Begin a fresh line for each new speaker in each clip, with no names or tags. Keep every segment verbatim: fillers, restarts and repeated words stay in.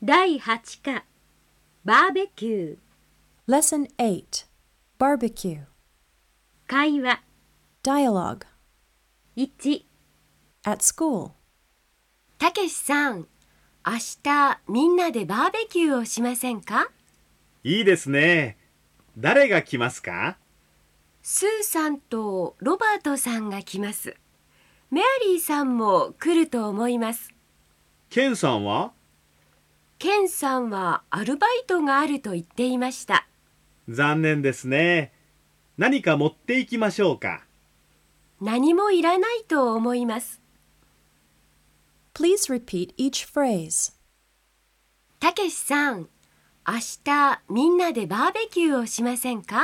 だいはち課バーベキュー
Lesson eight. Barbecue.
会話
Dialogue.
いち
At school.
たけしさん、明日みんなでバーベキューをしませんか？
いいですね。誰が来ますか？
スーさんとロバートさんが来ます。メアリーさんも来ると思います。
ケンさんは？
ケンさんはアルバイトがあると言っていました。
残念ですね。何か持って行きましょうか。
何もいらないと思います。
Please repeat each phrase.
たけしさん、明日みんなでバーベキューをしませんか？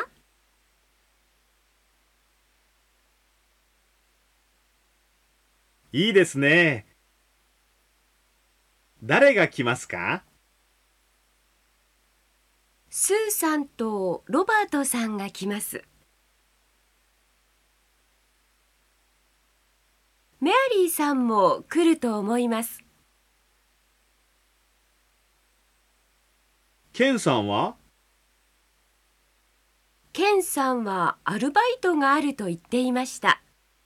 いいですね。誰が来ますか？
スーさんとロバートさんが来ます。メアリーさんも来ると思います。
ケンさんは？
ケンさんはアルバイトがあると言っていました。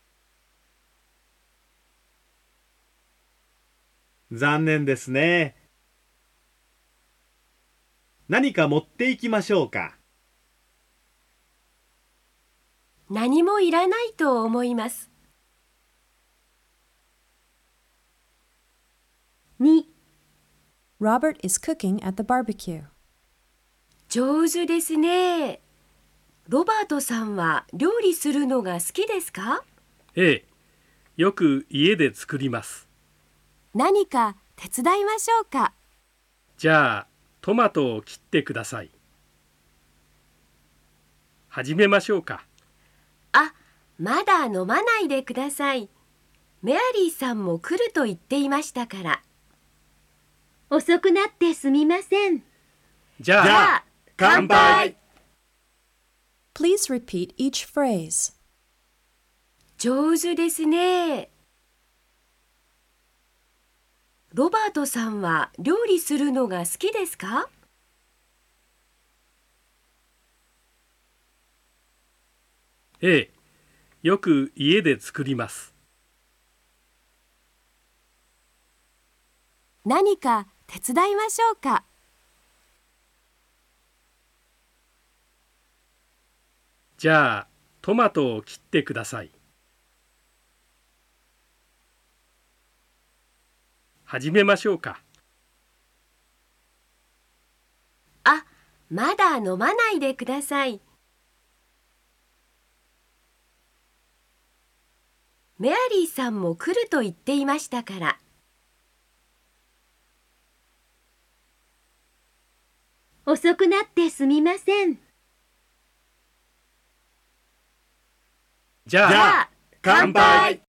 残念ですね。何か持って行きましょうか。
何もいらないと思います。
に
Robert is cooking at the barbecue.
上手ですね。ロバートさんは料理するのが好きですか？
ええ、よく家で作ります。
何か手伝いましょうか？
じゃあ、トマトを切ってください。始めましょうか。
あ、まだ飲まないでください。メアリーさんも来ると言っていましたから。
遅くなってすみません。
じゃあ、
じゃあ乾杯。
Please repeat each phrase.
上手ですね。ロバートさんは料理するのが好きですか？
ええ、よく家で作ります。
何か手伝いましょうか？
じゃあ、トマトを切ってください。始めましょうか。
あ、まだ飲まないでください。メアリーさんも来ると言っていましたから。
遅くなってすみません。
じゃあ、
じゃあ乾杯。